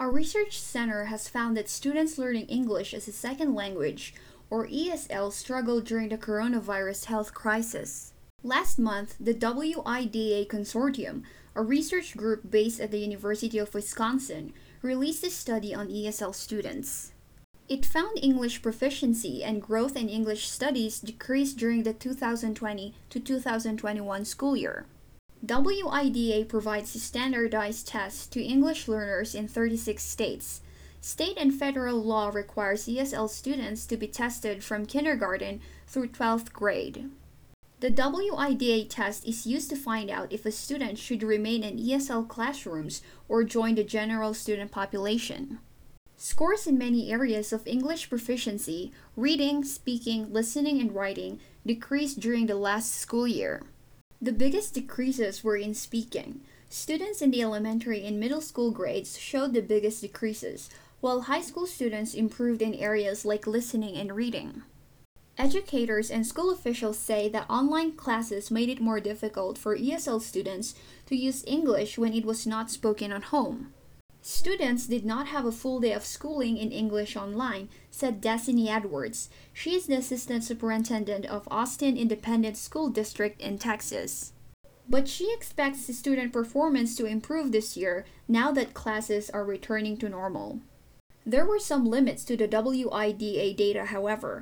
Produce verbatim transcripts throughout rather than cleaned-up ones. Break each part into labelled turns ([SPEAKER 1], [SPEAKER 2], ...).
[SPEAKER 1] A research center has found that students learning English as a second language, or E S L, struggled during the coronavirus health crisis. Last month, the W I D A Consortium, a research group based at the University of Wisconsin, released a study on E S L students. It found English proficiency and growth in English studies decreased during the two thousand twenty to two thousand twenty-one school year. W I D A provides standardized tests to English learners in thirty-six states. State and federal law requires E S L students to be tested from kindergarten through twelfth grade. The W I D A test is used to find out if a student should remain in E S L classrooms or join the general student population. Scores in many areas of English proficiency, reading, speaking, listening, and writing, decreased during the last school year. The biggest decreases were in speaking. Students in the elementary and middle school grades showed the biggest decreases, while high school students improved in areas like listening and reading. Educators and school officials say that online classes made it more difficult for E S L students to use English when it was not spoken at home. Students did not have a full day of schooling in English online, said Destiny Edwards. She is the assistant superintendent of Austin Independent School District in Texas. But she expects the student performance to improve this year now that classes are returning to normal. There were some limits to the W I D A data, however.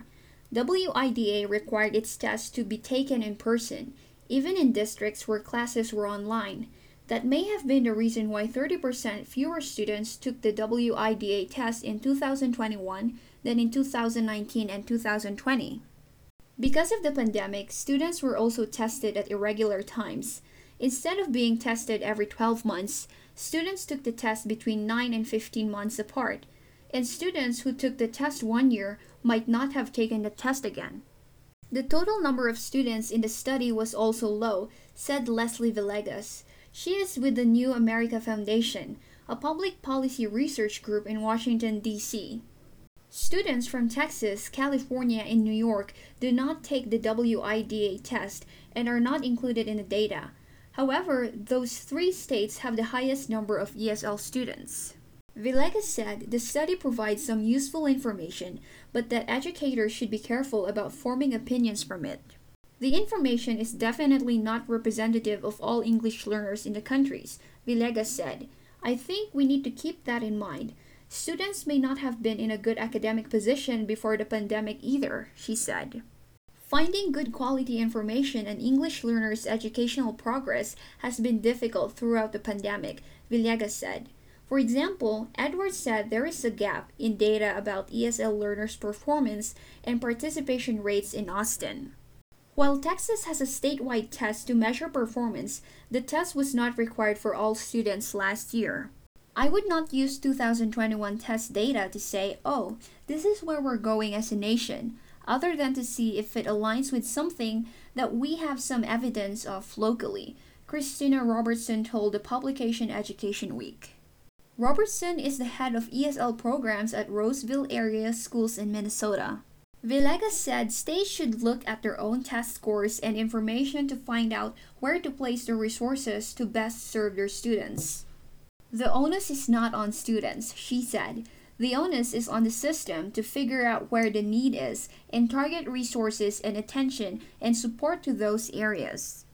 [SPEAKER 1] W I D A required its tests to be taken in person, even in districts where classes were online. That may have been the reason why thirty percent fewer students took the W I D A test in two thousand twenty-one than in two thousand nineteen and two thousand twenty. Because of the pandemic, students were also tested at irregular times. Instead of being tested every twelve months, students took the test between nine and fifteen months apart, and students who took the test one year might not have taken the test again. The total number of students in the study was also low, said Leslie Villegas. She is with the New America Foundation, a public policy research group in Washington, D C Students from Texas, California, and New York do not take the W I D A test and are not included in the data. However, those three states have the highest number of E S L students. Villegas said the study provides some useful information, but that educators should be careful about forming opinions from it. The information is definitely not representative of all English learners in the countries, Villegas said. I think we need to keep that in mind. Students may not have been in a good academic position before the pandemic either, she said. Finding good quality information on English learners' educational progress has been difficult throughout the pandemic, Villegas said. For example, Edwards said there is a gap in data about E S L learners' performance and participation rates in Austin. While Texas has a statewide test to measure performance, the test was not required for all students last year. I would not use two thousand twenty-one test data to say, oh, this is where we're going as a nation, other than to see if it aligns with something that we have some evidence of locally, Christina Robertson told the publication Education Week. Robertson is the head of E S L programs at Roseville area schools in Minnesota. Villegas said states should look at their own test scores and information to find out where to place their resources to best serve their students. The onus is not on students, she said. The onus is on the system to figure out where the need is and target resources and attention and support to those areas.